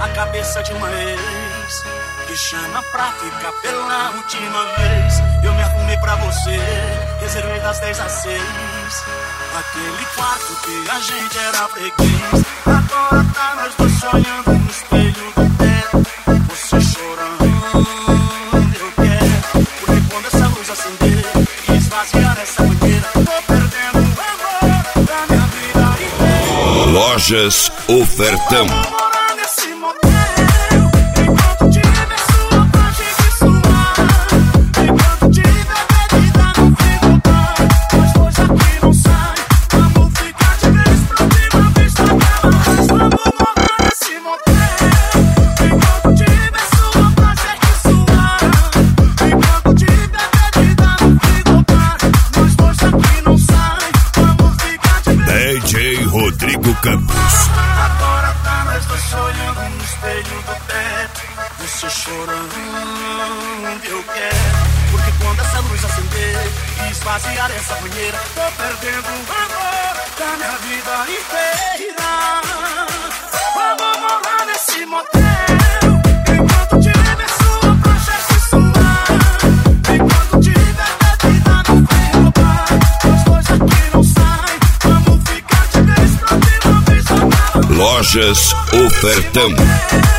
a cabeça de uma ex que chama pra ficar pela última vez. Eu me arrumei pra você, reservei das 10 às 6 aquele quarto que a gente era freguês. Agora tá nós dois sonhando no espelho do teto, você chorando, eu quero. Porque quando essa luz acender e esvaziar essa banheira, tô perdendo o amor da minha vida inteira. Lojas Ofertão. DJ Rodrigo Campos. Agora tá nós dois olhando no espelho do teto, você chorando, eu quero. Porque quando essa luz acender e esvaziar essa banheira, tô perdendo o amor da minha vida inteira. Vamos morar nesse motel, enquanto tiver sua prancha de suar, enquanto tiver bebida no frigobar, nós dois aqui não saem, vamos ficar de vez pra ter uma vez. Lojas Ofertão.